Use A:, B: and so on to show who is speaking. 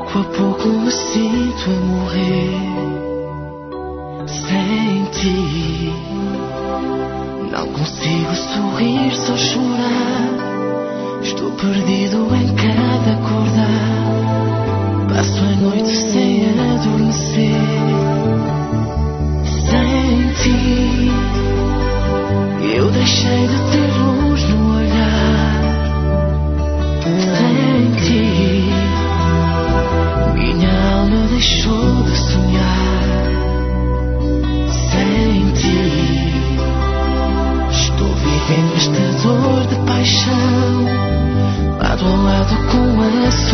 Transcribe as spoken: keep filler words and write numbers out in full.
A: Pouco a pouco me sinto a morrer sem ti. Não consigo sorrir, só chorar. Estou perdido em cada acordar. Passo a noite sem adormecer. Sem ti eu deixei de ter luz no olhar. Sem ti minha alma deixou de sonhar. Sem ti estou vivendo esta dor de paixão, lado a lado com a